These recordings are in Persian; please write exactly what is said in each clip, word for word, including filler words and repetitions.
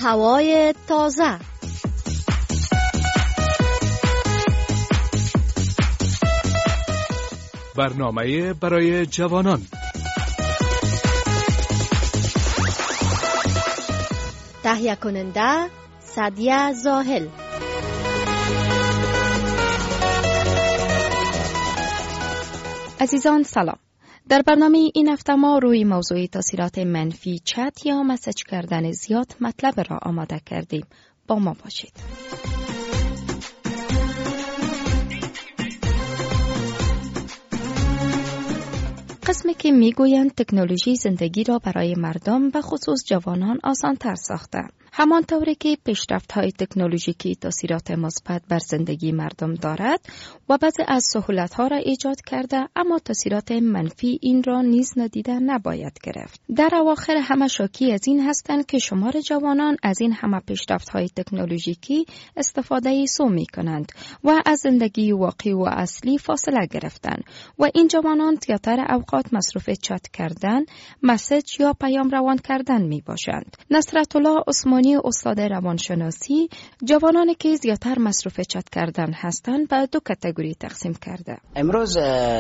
هوای تازه. برنامه برای جوانان. تهیه کننده سعدیه زاهل. عزیزان سلام. در برنامه این هفته ما روی موضوع تاثیرات منفی چت یا مسیج کردن زیاد مطلب را آماده کردیم. با ما باشید. قسمی که میگویند تکنولوژی زندگی را برای مردم و خصوص جوانان آسان تر ساخته. همانطوری که پیشرفت‌های تکنولوژیکی تاثیرات مثبت بر زندگی مردم دارد و بعضی از سهولت‌ها را ایجاد کرده، اما تاثیرات منفی این را نیز نادیده نباید گرفت. در اواخر همه شاکی از این هستند که شمار جوانان از این همه پیشرفت‌های تکنولوژیکی استفاده سو می‌کنند و از زندگی واقعی و اصلی فاصله گرفتند و این جوانان زیاتر اوقات مصروف چت کردن، مسیج یا پیام روان کردن می‌باشند. نصرت الله عثمانی استاد روانشناسی جوانانی که زیاتر مصروف چت کردن هستند به دو کاتگوری تقسیم کرده. امروز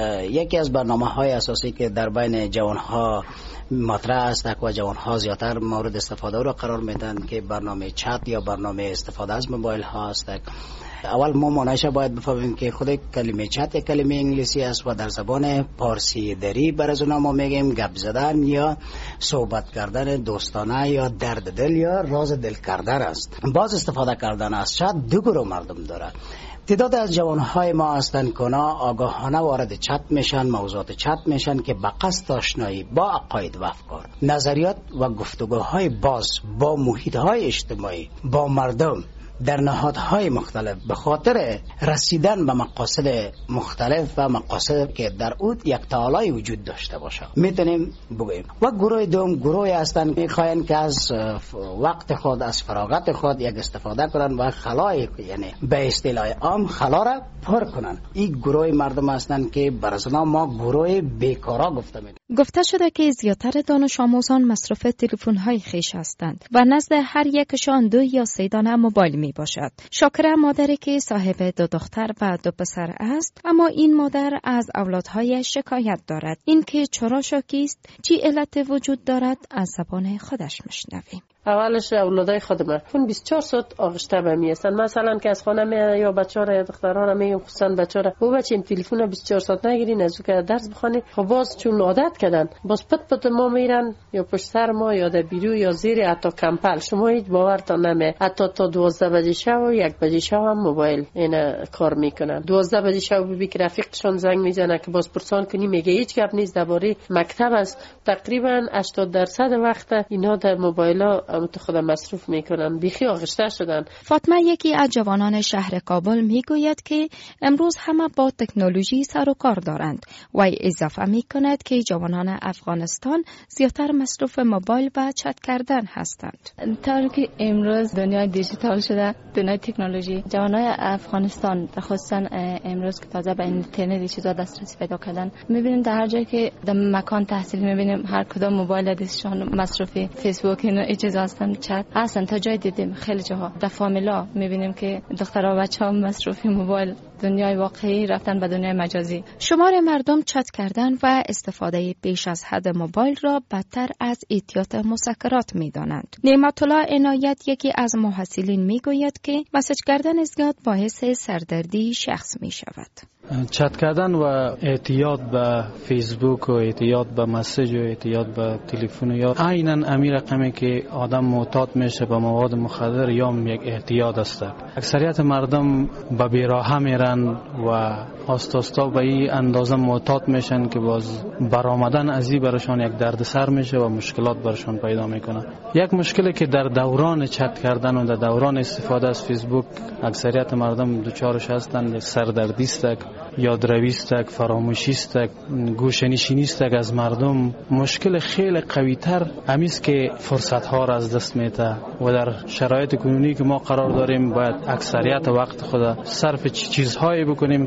یکی از برنامه‌های اساسی که در بین جوانها مطرح است و جوانها زیاتر مورد استفاده را قرار میدن که برنامه چت یا برنامه استفاده از موبایل ها است. اول ما معنیش باید بفهمیم که خود کلمه چت یک کلمه انگلیسی است و در زبان پارسی دری بر از اونها ما میگیم گپ زدن یا صحبت کردن دوستانه یا درد دل یا راز دل کردن است. باز استفاده کردن از چت دو گروه مردم دارد. تعداد از جوانهای ما هستند که آگاهانه وارد چت میشن، موضوعات چت میشن که به قصد آشنایی با عقاید و افکار، نظریات و گفتگوهای باز با محیطهای اجتماعی، با مردم در نهادهای مختلف به خاطر رسیدن به مقاصد مختلف و مقاصد که در اون یک تعالی وجود داشته باشه میتونیم بگوییم. و گروه دوم گروهی هستند که میخواین که از وقت خود، از فراغت خود یک استفاده کنن و خلای، یعنی به اصطلاح عام خلا را پر کنن. این گروه مردم هستند که برازنا ما گروه بیکارا گفته می‌کنیم. گفته شده که زیاتر دانش آموزان مصرف تلفن‌های خویش هستند و نزد هر یکشان دو یا سه دانه موبایل می باشد. شاکره مادری که صاحب دو دختر و دو پسر است، اما این مادر از اولادهایش شکایت دارد. این که چرا شاکی است، چی علت وجود دارد، از زبان خودش میشنویم. اولش اولادای خودم فون بیست و چهار ساعت آغشته به می هستن. مثلا که از خانه می یا بچه‌ها یا دخترها را میگم خصوصا بچه‌ها او بچیم تلفن بیست و چهار ساعت نگیرین از که درس بخونی. خب باز چون عادت کردن باز پت پت ما میرن یا پشت سر ما یا در بیرو یا زیر حتی کمپل. شما هیچ باورتان نمی حتی تا دوازده بجه شب و یک بجه شب هم موبایل اینا کار میکنن. دوازده بجه شب بی که رفیقشون زنگ میزنه که باز پرسان کنی میگه هیچ گپ نیست درباره مکتب است. تقریبا هشتاد درصد وقت اینا در موبایلا تو خودم مصروف میکنن، بیخی آغشته شدن. فاطمه یکی از جوانان شهر کابل میگوید که امروز همه با تکنولوژی سر و کار دارند و اضافه میکند که جوانان افغانستان زیاتر مصروف موبایل و چت کردن هستند. طوری که امروز دنیای دیجیتال شده، دنیای تکنولوژی، جوانای افغانستان خصوصا امروز که تازه به اینترنت چیزا دسترسی پیدا کردن، میبینیم در هر جایی که در مکان تحصیل میبینیم هر کدام موبایل دستشان مصروف فیسبوک اینو چیزا هستن، چت هستن. تا جای دیدیم خیلی جاها در فامیلا میبینیم که دخترها و بچه‌ها مصروف موبایل، دنیای واقعی رفتن به دنیای مجازی. شمار مردم چت کردن و استفاده بیش از حد موبایل را بدتر از اعتیاد مسکرات میدانند. نعمت الله عنایت یکی از محصلین میگوید که مسیج کردن زیاد باعث سردردی شخص می شود. چت کردن و اعتیاد به فیسبوک و اعتیاد به مسیج و اعتیاد به تلفن یا عیناً امی رقمی که آدم معتاد میشه به مواد مخدر یا یک اعتیاد است. اکثریت مردم به بیراهه میرن و آستاستا به این اندازه معتاد میشن که باز برآمدن از این برشان یک دردسر میشه و مشکلات برشان پیدا میکنه. یک مشکلی که در دوران چت کردن و در دوران استفاده از فیسبوک اکثریت مردم دوچارش هستند، سردردی است، یادروی است، فراموشی است، گوشه‌نشینی است از مردم. مشکل خیلی قوی تر همیست که فرصت ها را از دست میده و در شرایط کنونی که ما قرار داریم باید اکثریت وقت خود صرف چیزهایی بکنیم که برای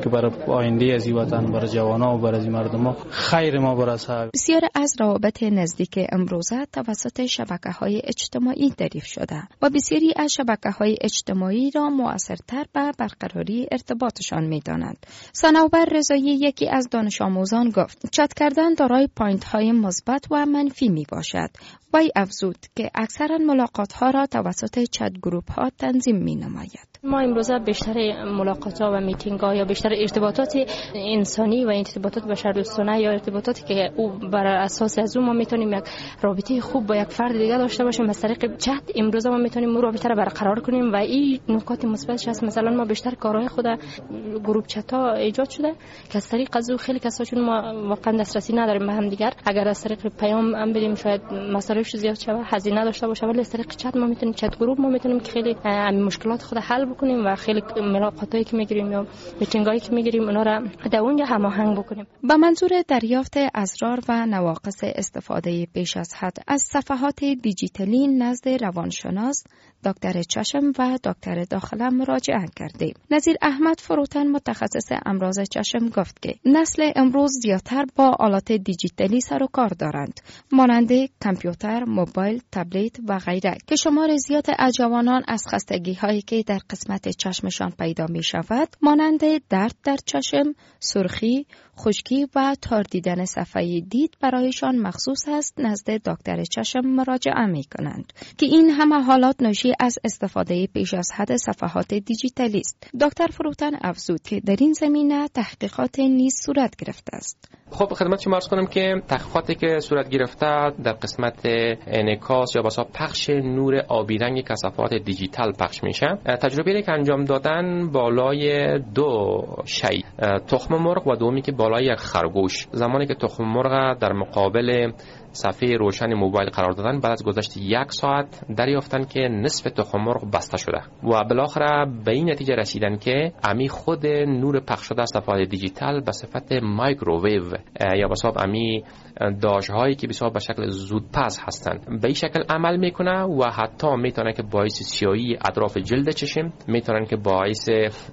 آینده از این وطن برای جوانان و برای مردم خیر ما برسه. بسیار از روابط نزدیک امروزه توسط شبکه‌های اجتماعی دریافت شده و بسیاری از شبکه‌های اجتماعی را مؤثرتر به برقراری ارتباطشان می‌دانند. صنوبر رضایی یکی از دانش آموزان گفت چت کردن دارای پوینت‌های مثبت و منفی میباشد. وی افزود که اکثرا ملاقات‌ها را توسط چت گروپ‌ها تنظیم می‌نماید. ما امروزه بیشتر ملاقات‌ها و میتینگ‌ها یا بیشتر ارتباطات انسانی و ارتباطات بشردوستانه یا ارتباطاتی که او بر اساس از اون ما میتونیم یک رابطه خوب با یک فرد دیگه داشته باشیم از طریق چت. امروزه ما میتونیم اون رابطه را برقرار کنیم و این نکات مثبتش هست. مثلا ما بیشتر کارهای خود گروپ چت‌ها ایجاد شده که از طریق از او خیلی کسا چون ما واقعا دسترسی نداریم به هم دیگر، اگر از طریق پیام هم بریم شاید مصارفش زیاد شه، هزینه داشته باشه، ولی از طریق چت ما میتونیم چت گروپ ما میتونیم که خیلی همین مشکلات خود حل بکنیم و خیلی ملاقاتایی که میگیریم یا میتینگایی که میگیریم اونا را در اونجا هماهنگ بکنیم. با منظور دریافت اسرار و نواقص استفاده بیش از حد از صفحات دیجیتالی نزد روانشناس دکتر چشم و دکتر داخله مراجعه کردیم. نظیر احمد فروتن متخصص امراض چشم گفت که نسل امروز زیادتر با آلات دیجیتالی سر و کار دارند، مانند کامپیوتر، موبایل، تبلت و غیره که شمار زیاد از جوانان از خستگی هایی که در قسمت چشمشان پیدا می شود مانند درد در چشم، سرخی، خشکی و تار دیدن صفحه دید برایشان مخصوص است نزد دکتر چشم مراجعه می کنند که این همه حالات ناشی از استفاده بیش از حد صفحات دیجیتالی است. دکتر فروتن افزود که در این زمینه تحقیقات نیز صورت گرفته است. خب خدمت شما عرض کنم که تحقیقاتی که صورت گرفته در قسمت انعکاس یا بسا پخش نور آبی رنگ کثافات دیجیتال پخش میشه. تجربه‌ای که انجام دادن بالای دو شی، تخم مرغ و دومی که بالای یک خرگوش، زمانی که تخم مرغ در مقابل صفحه روشن موبایل قرار دادن، بعد از گذشت یک ساعت دریافتن که نصف تخم مرغ بسته شده و بالاخره به این نتیجه رسیدن که امی خود نور پخش شده از صفحات دیجیتال به صفت مایکروویو یا به حساب امی داشهایی که بسیار به شکل زودپز هستند به این شکل عمل میکنه و حتی میتونه که باعث سیاهی اطراف جلد چشم، میتونن که باعث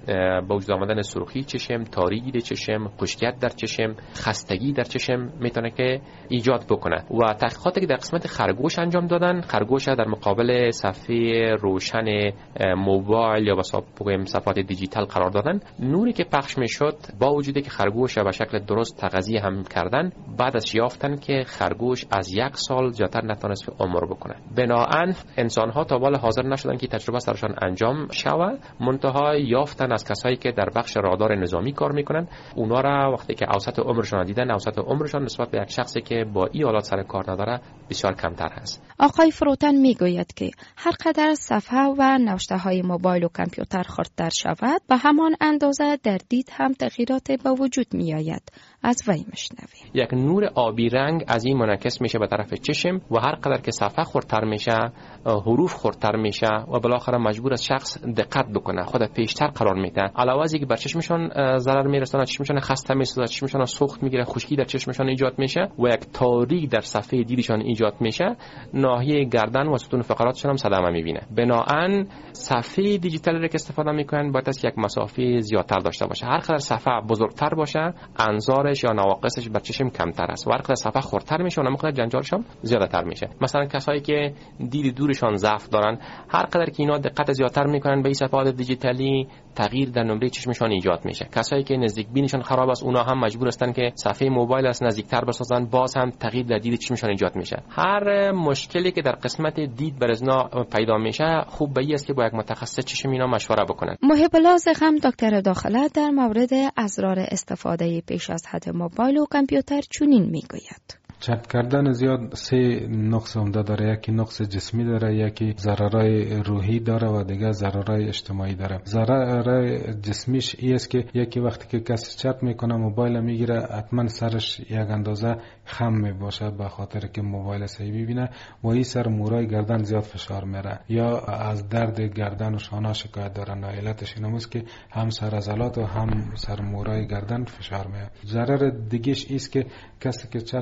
به وجود آمدن سرخی چشم، تاریکی چشم، خشکیت در چشم، خستگی در چشم میتونه که ایجاد بکنه. و تحقیقاتی که در قسمت خرگوش انجام دادن، خرگوش در مقابل صفحه روشن موبایل یا بسا بگویم صفحات دیجیتال قرار دادن، نوری که پخش میشد با وجودی که خرگوش به شکل درست تغذیه هم کردن، بعد از یافتن که خرگوش از یک سال زیادتر نتونست عمر بکنه. بنابراین انسان ها تا حال حاضر نشدن که تجربه سرشان انجام شود، منتها یافتن از کسایی که در بخش رادار نظامی کار میکنن، اونا را وقتی که اوسط عمرشان دیدن، اوسط عمرشان نسبت به یک شخصی که با این حالات سر کار نداره بسیار کمتر هست. آقای فروتن میگوید که هر قدر صفحه و نوشته های موبایل و کامپیوتر خردتر شود به همان اندازه در دید هم تغییرات به وجود می آید. از وی مشنویم. یک نور آبی رنگ از این منعکس میشه به طرف چشم و هر قدر که صفحه خردتر میشه، حروف خردتر میشه و بالاخره مجبور از شخص دقت بکنه، خود پیشتر قرار میده. علاوه از اینکه بر چشمشان ضرر میرسونه، چشمشان خسته میشه، چشمشان سوخت میگیره، خشکی در چشمشان ایجاد میشه و یک تاریک در صفحه دیدشان ایجاد میشه، ناحیه گردن و ستون فقراتشان هم صدمه میبینه. بنابراین صفحه دیجیتالی که استفاده میکنن باید از یک مسافه زیادتر داشته باشه. هر قدر صفحه بزرگتر باشه، انظارش یا نواقصش بر چشم کمتر است و هر قدر صفحه خردتر میشه، اون موقع جنجالش هم زیادتر میشه. مثلا کسایی که دید دورشان ضعف دارن، هر قدر که اینا دقت زیادتر میکنن به این صفحات دیجیتالی، تغییر در نمره چشمشان ایجاد میشه. کسایی که نزدیک بینشان خراب است، اونا هم مجبور هستن که صفحه موبایل از نزدیکتر بسازن، باز هم تغییر در دید چشمشان ایجاد میشه. هر مشکلی که در قسمت دید بر ازنا پیدا میشه، خوب به این است که با یک متخصص چشم اینا مشوره بکنن. محب لازق هم دکتر داخله در مورد اسرار استفاده بیش از حد موبایل و کامپیوتر چنین میگوید. چت کردن زیاد سه نقص عمده داره، یکی نقص جسمی داره، یکی ضررهای روحی داره و دیگه ضررهای اجتماعی داره. ضرر جسمیش این است که یکی وقتی که کسی چت میکنه موبایل میگیره، حتما سرش یک اندازه خم میباشه به خاطر که موبایل صحیح میبینه و این سر مورای گردن زیاد فشار میره، یا از درد گردن و شانه شکایت داره. علتش این است که هم سر عضلات و هم سر مورای گردن فشار میاد. ضرر دیگهش است که کسی که چت میکنه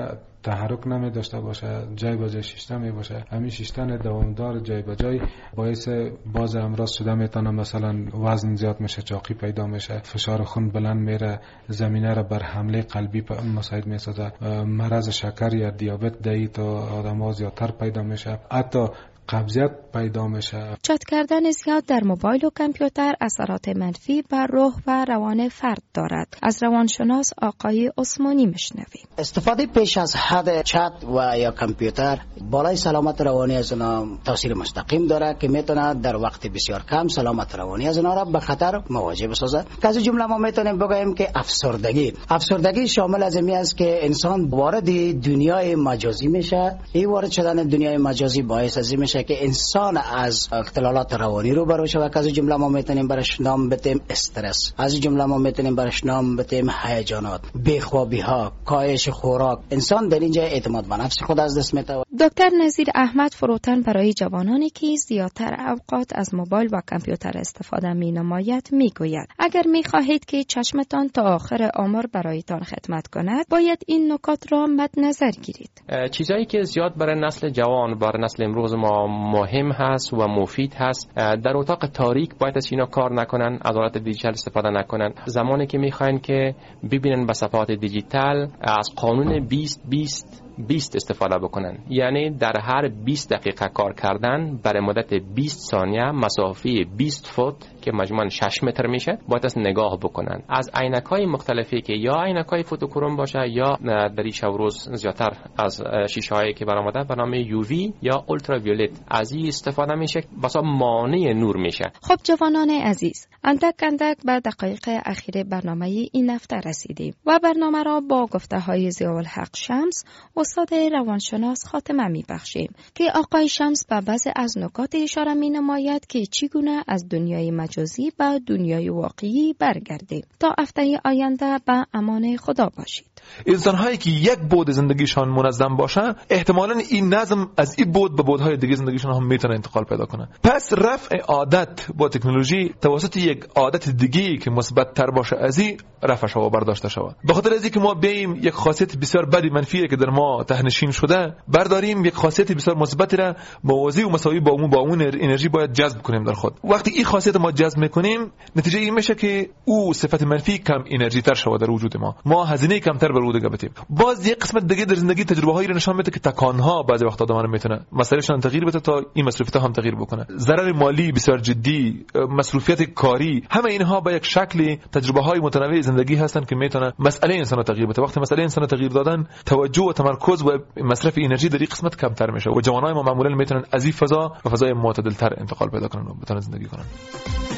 شیشتن تحرک نمی داشته باشه، جای به جای شیشتن می باشه. همین شیشتن دوامدار جای به جای باعث باز امراض شده میتونه، مثلا وزن زیاد میشه، چاقی پیدا میشه، فشار خون بلند میره، زمینه را بر حمله قلبی مساعد میسازه، مرض شکر یا دیابت دایی تا آدم‌ها زیادتر پیدا میشه، حتی قبضیت پیدا میشه. چت کردن زیاد در موبایل و کامپیوتر اثرات منفی بر روح و روان فرد دارد. از روانشناس آقای عثمانی میشنویم. استفاده پیش از حد چت و یا کامپیوتر بالای سلامت روانی از اونا تاثیر مستقیم داره که میتونه در وقت بسیار کم سلامت روانی از اونا را به خطر مواجه بسازه. که از جمله ما میتونیم بگوییم که افسردگی افسردگی شامل از این است که انسان وارد دنیای مجازی میشه. این وارد شدن دنیای مجازی باعث از این میشه که انسان از اختلالات روانی رو برو شود. که از جمله ما میتونیم برش نام بتیم استرس، از جمله ما میتونیم برش نام بتیم هیجانات، بیخوابی ها، کاهش خوراک. انسان در اینجا اعتماد به نفس خود از دست میده. دکتر نظیر احمد فروتن برای جوانانی که زیادتر اوقات از موبایل و کامپیوتر استفاده می نماید می گوید اگر می خواهید که چشمتان تا آخر عمر برایتان خدمت کند باید این نکات را مد نظر گیرید. چیزایی که زیاد برای نسل جوان، برای نسل امروز ما مهم هست و مفید هست، در اتاق تاریک باید از اینا کار نکنن، از آلات دیجیتال استفاده نکنن. زمانی که میخواین که ببینن به صفحات دیجیتال از قانون بیست بیست بیست استفاده بکنن، یعنی در هر بیست دقیقه کار کردن برای مدت بیست ثانیه مسافه بیست فوت که مجموعاً شش متر میشه باید از نگاه بکنن. از عینک‌های مختلفی که یا عینک‌های فوتوکروم باشه یا در این شب روز زیادتر از شیشه‌هایی که برآمده به نام یو وی یا اولتراویولت از این استفاده میشه، بسا مانع نور میشه. خب جوانان عزیز، اندک اندک به دقایق اخیر برنامه این هفته رسیدیم و برنامه را با گفته‌های ضیاءالحق شمس استاد روانشناس خاتمه می‌بخشیم که آقای شمس به بعضی از نکات اشاره می‌نماید که چگونه از دنیای مجازی به دنیای واقعی برگردیم. تا هفته آینده به امان خدا باشید. انسان‌هایی که یک بود زندگیشان منظم باشه احتمالاً این نظم از این بود به بودهای دیگه زندگیشان هم میتونه انتقال پیدا کنه. پس رفع عادت با تکنولوژی توسط یک عادت دیگه که مثبت تر باشه از این رفع شو و برداشته شود. به خاطر از اینکه ما بیایم یک خاصیت بسیار بدی منفی که در ما تهنشین شده برداریم، یک خاصیت بسیار مثبتی را موازی و مساوی با اون با اون انرژی باید جذب کنیم در خود. وقتی این خاصیت ما جذب میکنیم نتیجه این میشه که او صفت منفی کم انرژی تر شود در وجود ما، ما هزینه کمتر بر او دیگه بتیم. باز یک قسمت دیگه در زندگی تجربه هایی رو نشان میده که تکانها بعضی وقتا آدم میتونه مسائلشون تغییر بده تا این مصرفیت هم تغییر بکنه. ضرر مالی بسیار جدی، مصروفیت کاری، همه اینها با یک شکل تجربه های متنوع زندگی هستن که میتونه مسئله انسان رو تغییر بده. وقتی مسئله انسان رو تغییر دادن توجه و تمرکز و مصرف انرژی در این قسمت کمتر میشه و جوانای ما معمولا میتونن از این فضا و فضای معتدل تر انتقال پیدا کنن و بتونن زندگی کنن.